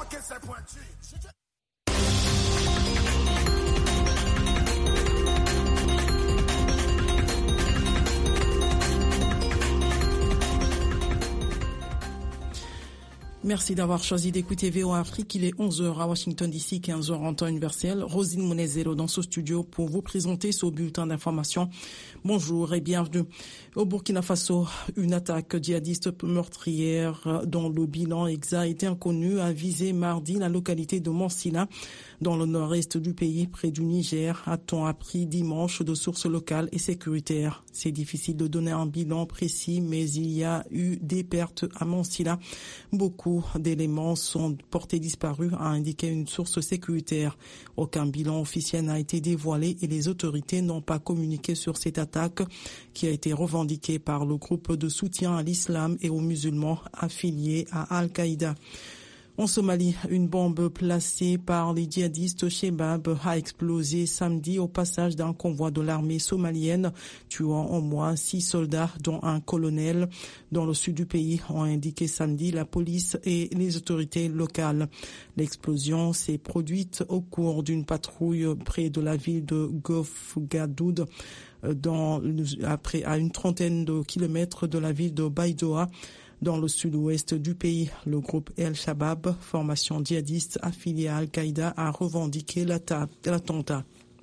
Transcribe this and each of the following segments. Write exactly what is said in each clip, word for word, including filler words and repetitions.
que c'est pointu. Merci d'avoir choisi d'écouter V O A Afrique. Il est onze heures à Washington D C, quinze heures en temps universel. Rosine Monezero dans ce studio pour vous présenter ce bulletin d'information. Bonjour et bienvenue. Au Burkina Faso, une attaque djihadiste meurtrière dont le bilan exact était inconnu a visé mardi la localité de Mansilla, dans le nord-est du pays, près du Niger, a-t-on appris dimanche de sources locales et sécuritaires. C'est difficile de donner un bilan précis, mais il y a eu des pertes à Mansilla. Beaucoup d'éléments sont portés disparus, a indiqué une source sécuritaire. Aucun bilan officiel n'a été dévoilé et les autorités n'ont pas communiqué sur cette attaque qui a été revendiquée par le groupe de soutien à l'islam et aux musulmans affiliés à Al-Qaïda. En Somalie, une bombe placée par les djihadistes Shebab a explosé samedi au passage d'un convoi de l'armée somalienne, tuant au moins six soldats, dont un colonel, dans le sud du pays, ont indiqué samedi la police et les autorités locales. L'explosion s'est produite au cours d'une patrouille près de la ville de Gofgadoud, dans, après, à une trentaine de kilomètres de la ville de Baidoa, dans le sud-ouest du pays. Le groupe El-Shabab, formation djihadiste affiliée à Al-Qaïda, a revendiqué l'attentat.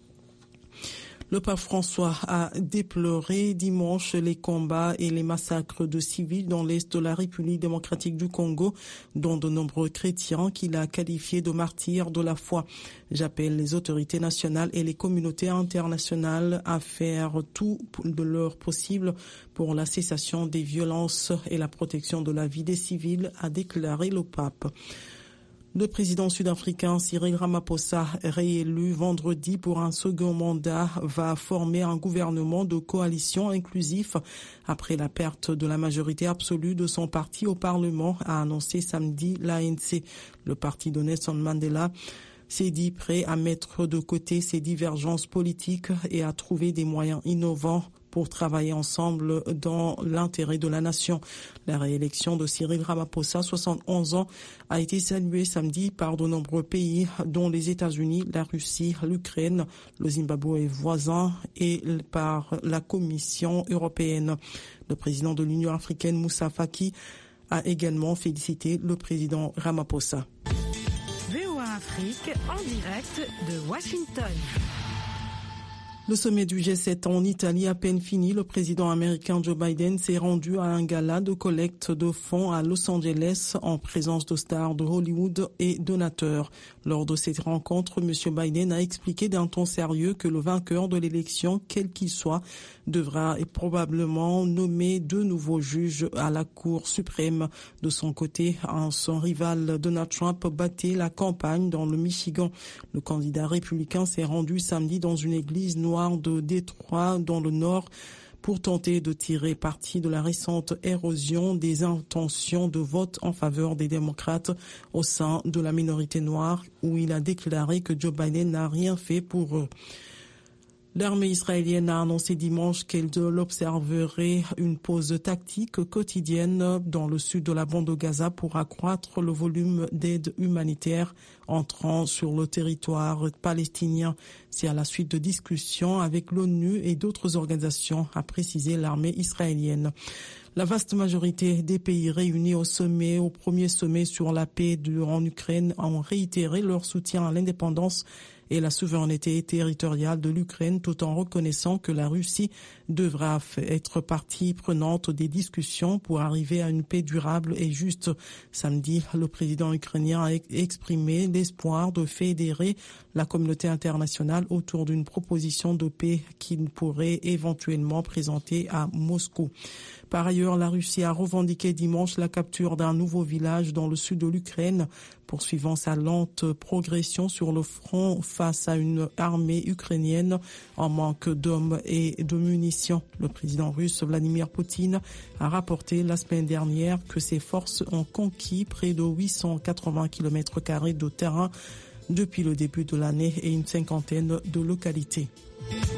Le pape François a déploré dimanche les combats et les massacres de civils dans l'est de la République démocratique du Congo, dont de nombreux chrétiens qu'il a qualifiés de martyrs de la foi. J'appelle les autorités nationales et les communautés internationales à faire tout de leur possible pour la cessation des violences et la protection de la vie des civils, a déclaré le pape. Le président sud-africain Cyril Ramaphosa, réélu vendredi pour un second mandat, va former un gouvernement de coalition inclusif après la perte de la majorité absolue de son parti au Parlement, a annoncé samedi l'A N C. Le parti de Nelson Mandela s'est dit prêt à mettre de côté ses divergences politiques et à trouver des moyens innovants pour travailler ensemble dans l'intérêt de la nation. La réélection de Cyril Ramaphosa, soixante et onze ans, a été saluée samedi par de nombreux pays, dont les États-Unis, la Russie, l'Ukraine, le Zimbabwe voisin et par la Commission européenne. Le président de l'Union africaine, Moussa Faki, a également félicité le président Ramaphosa. V O A Afrique en direct de Washington. Le sommet du G sept en Italie à peine fini, le président américain Joe Biden s'est rendu à un gala de collecte de fonds à Los Angeles en présence de stars de Hollywood et donateurs. Lors de cette rencontre, M. Biden a expliqué d'un ton sérieux que le vainqueur de l'élection, quel qu'il soit, devra probablement nommer deux nouveaux juges à la Cour suprême. De son côté, son rival Donald Trump battait la campagne dans le Michigan. Le candidat républicain s'est rendu samedi dans une église noire de Détroit dans le nord pour tenter de tirer parti de la récente érosion des intentions de vote en faveur des démocrates au sein de la minorité noire, où il a déclaré que Joe Biden n'a rien fait pour eux. L'armée israélienne a annoncé dimanche qu'elle observerait une pause tactique quotidienne dans le sud de la bande de Gaza pour accroître le volume d'aide humanitaire entrant sur le territoire palestinien. C'est à la suite de discussions avec l'ONU et d'autres organisations, a précisé l'armée israélienne. La vaste majorité des pays réunis au sommet, au premier sommet sur la paix de, en Ukraine, ont réitéré leur soutien à l'indépendance et la souveraineté territoriale de l'Ukraine, tout en reconnaissant que la Russie devra être partie prenante des discussions pour arriver à une paix durable et juste. Samedi, le président ukrainien a exprimé l'espoir de fédérer la communauté internationale autour d'une proposition de paix qu'il pourrait éventuellement présenter à Moscou. Par ailleurs, la Russie a revendiqué dimanche la capture d'un nouveau village dans le sud de l'Ukraine, poursuivant sa lente progression sur le front face à une armée ukrainienne en manque d'hommes et de munitions. Le président russe Vladimir Poutine a rapporté la semaine dernière que ses forces ont conquis près de huit cent quatre-vingts kilomètres carrés de terrain depuis le début de l'année et une cinquantaine de localités.